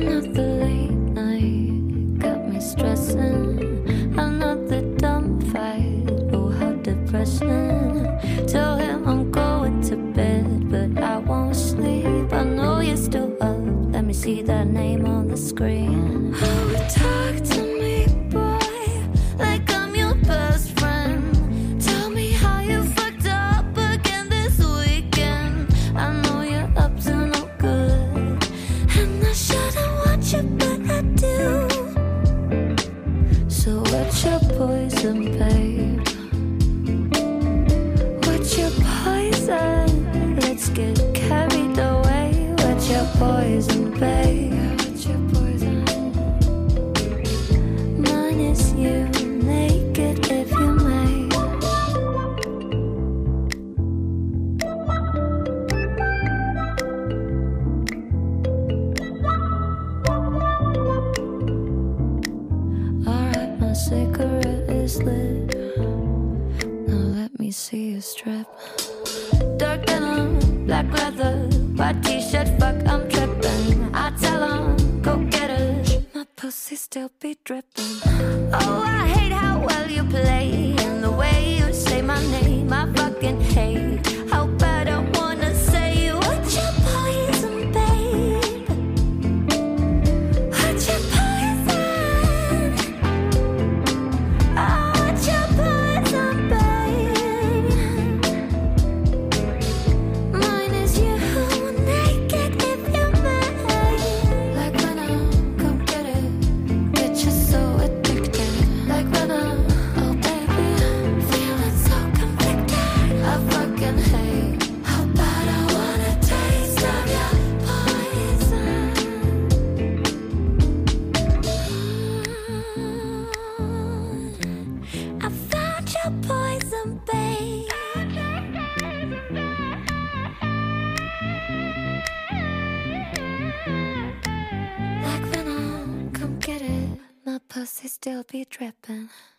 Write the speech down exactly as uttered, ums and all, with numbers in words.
Another late night got me stressing. Another dumb fight, oh how depressing. Tell him I'm going to bed, but I won't sleep. I know you're still up, let me see that name on the screen. Oh, talk to me, boy, like I'm your best friend. Tell me how you fucked up again this weekend. I know you're up to no good, and I shouldn't want you, but I do. So what's your poison, babe? What's your poison? Let's get carried away. What's your poison, babe? What's your poison? Mine is you, naked if you may. Alright, my cigarette is lit. Now let me see you strip. Dark denim, black leather, white t-shirt, fuck, I'm tripping. I tell 'em, go get it. My pussy still be dripping. Oh, I hate how well you play, and the way you say my name, I fucking hate. How bad I wanna say, what's your poison, babe? What's your poison? Oh, what's your poison, babe? Mine is you, naked if you may. Like when I come get it, get you so addicted. Like when I, oh baby, I'm feeling so conflicted. I fucking hate how bad I wanna taste of your poison. I found your poison, babe. Like when I come get it, my pussy still be dripping.